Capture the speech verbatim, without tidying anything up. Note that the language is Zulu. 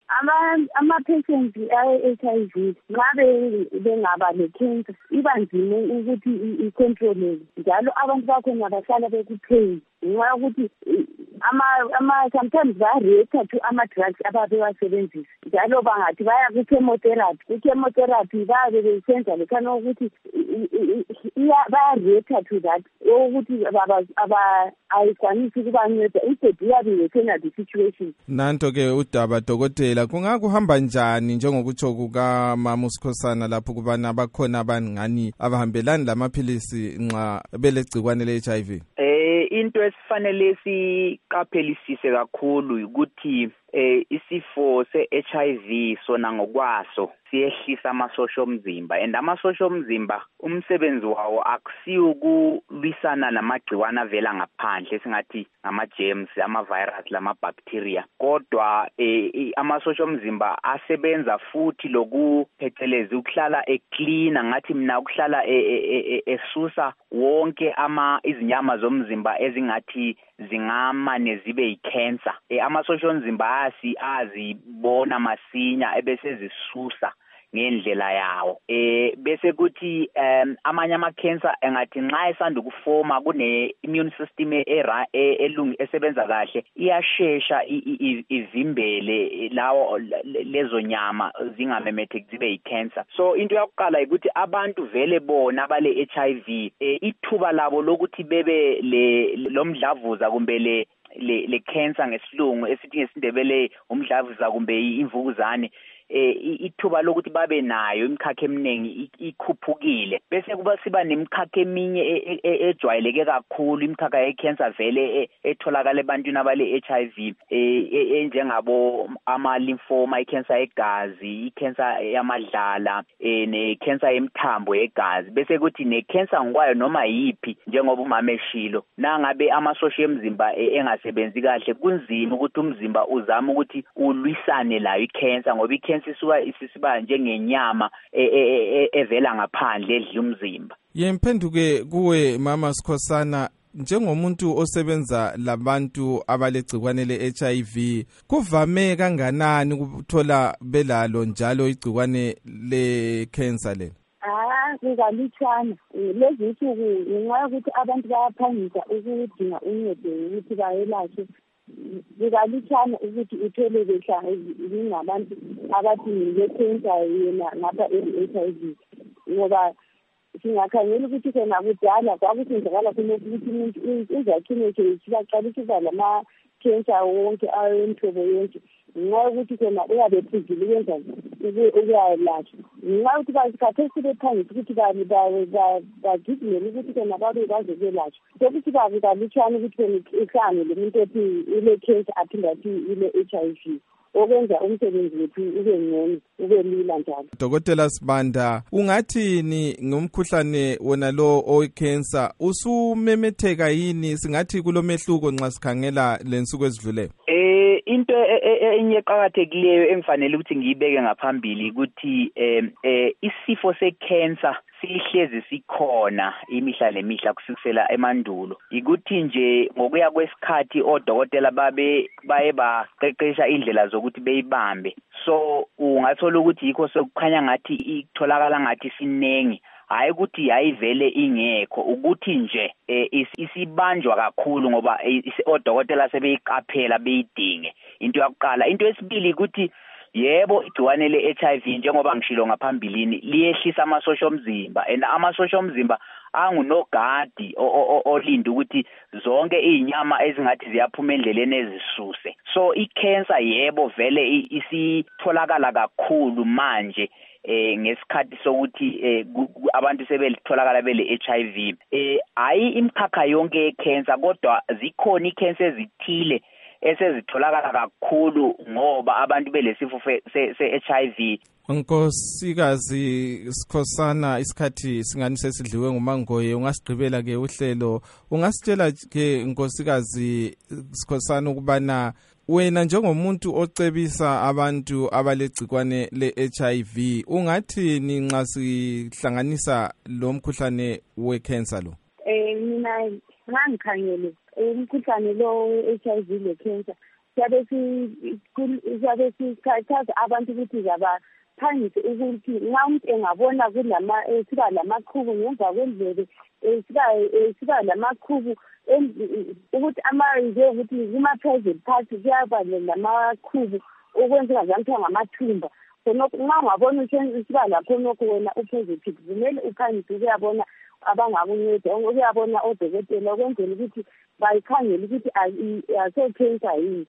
ama ama-patients a-H I V ngabe bengaba le-cancer iba nzima ukuthi i-controleke njalo abantu bakhona bahlala bekupain ngenxa yokuthi ama sometimes baya-reactor to ama-drugs ababewasebenzisa njalo bangathi baya ku-chemotherapy ku-chemotherapy babe besenza lekhana ukuthi baya-reactor to that ukuthi ayikwanisi ukubanceda instead iyabe nge-penalty situation. Nanto-ke udaba dokotela kungakuhamba njani njengokutsho kukamama uSikhosana lapho kubana bakhona abangani abahambelani lamaphilisi nxa belegcikwane le-H I V? Eh into esifanele siqaphelisise kakhulu ukuthi eh isifo se-H I V sona ngokwaso siyehlisa amasosha omzimba and amasosha omzimba umsebenzi wawo akusiyo ukulwisana namagciwane avela ngaphandle singathi ama-germs ama-virus lama-bacteria kodwa eh amasosha omzimba asebenza futhi lokuphecelezi ukuhlala eclean ngathi mina ukuhlala esusa wonke ama izinyama zomzimba ezingathi zingamane zibe yi-cancer. Eh amasosha omzimba asi azibona masinya ebese zisusa ngendlela yawo eh bese kuthi um amanye ama cancer engathi nxa esanda ukufoma kune immune system era elungu esebenza kahle iyashesha ivimbele lawo lezo nyama zingamemetheki zibe yi-cancer. So into yokuqala ukuthi abantu vele bona abale H I V ithuba labo lokuthi bebe le lomdlavuza kumbe le le le cancer ngesilungu esithi ngesindebele umdlavuza kumbe imvukuzane eh ithuba lokuthi babe nayo imikhakha eminingi ikhuphukile bese kuba siba nemikhakha eminye ejwayeleke kakhulu imikhakha ye-cancer vele etholakala ebantwini abale H I V enjengabo ama lymphoma, i-cancer yegazi, i-cancer yamadlala ne-cancer yemthambo yegazi bese kuthi ne-cancer ngokwayo noma yipi njengoba umama eshilo nangabe amasosha emzimba engasebenzi kahle kunzima ukuthi umzimba uzama ukuthi ulwisane layo i-cancer ngoba i-cancer sisuka isisiba njengenyama evela ngaphandle edla umzimba. Yemphenduke kuwe mama Sikhosana njengomuntu osebenza labantu abalegcikwane le-H I V kuvame kanganani ukuthola belalo njalo igcikwane le-cancer le? Ah ngizalithana lezi nsuku ngenxa yokuthi abantu bayaphangisa ukudinga uncedo ukuthi bayelashwe ngizalithana ukuthi uthole behla ngabantu abathi nge-cancer yena ngapha e-H I V ngoba singakhangela ukuthi khona kudala kwakusenzakala khona ukuthi umuntu izakhiwo sibaqalisa ukuba lama-cancer wonke ayemhlobo yonke ngenxa yokuthi khona uyabe ephuzile ukwenza ukuyalashwa ngenxa yokuthi basikhathesi bephangisa ukuthi bagijimele ukuthi khona babe bazokwelashwa sokuthi babi kalutshwane ukuthi khona ihlangane lo muntu ethi ile-cancer aphinde athi ile-H I V okwenza umsebenzi wethu ube ngcono ube lula njalo. Dokotela Sibanda ungathini ngomkhuhlane wona lo owe-cancer usumemetheka yini singathi kulomehluko nxa sikhangela lensuku ezidluleyo? Eh into enye eqhakathekileyo engifanele ukuthi ngiyibeke ngaphambili ukuthi eh isifo se-cancer sihlezi sikhona imihla lemihla kusukela emandulo ikuthi nje ngokuya kwesikhathi odokotela babe baye baqeqesha indlela zokuthi beyibambe so ungathola ukuthi yikho sokukhanya ngathi itholakala ngathi sinengi hayi ukuthi yayivele ingekho ukuthi nje isibanjwa kakhulu ngoba odokotela sebeyiqaphela beyidinge into yokuqala. Into yesibili ukuthi yebo igciwane le-H I V njengoba ngishilo ngaphambilini liyehlisa amasosha omzimba and amasosha omzimba angunogadi olinda ukuthi zonke izinyama ezingathi ziyaphuma endleleni ezisuse. So i-cancer yebo vele isitholakala kakhulu manje eh ngesikhathi sokuthi eh abantu sebelitholakala bele H I V eh hayi imikhakha yonke ye-cancer kodwa zikhona i-cancer ezithile esezitholakala kakhulu ngoba abantu belesifo se-H I V. Nkosikazi Sikhosana isikhathi singani sesidliwe nguMangoye ungasigqibela ke uhlelo ungasitshela ke Nkosikazi Sikhosana ukubana wena njengomuntu ocebisa abantu abalegcikwane le-H I V ungathini nxa sihlanganisa lo mkhuhlane we-cancer lo? Eh mina ngangikhangele umkhuhlane lo H I V le cancer siyabe siyabe sichaza abantu ukuthi zabaphangise ukuthi nxa umuntu engabona kulama siba lamaqhubu ngemva kwendlebe siba siba lamaqhubu ukuthi amanje ukuthi kuma-private party kuyaba lamaqhubu okwenzeka zanto ngamathumba khonokho nxa ungabona siba lapho nokho wena upositive kumele uphangise ukuyabona abangakunceda ukuyabona odokotela ukwenzela ukuthi bayikhangele ukuthi aso cancer yini.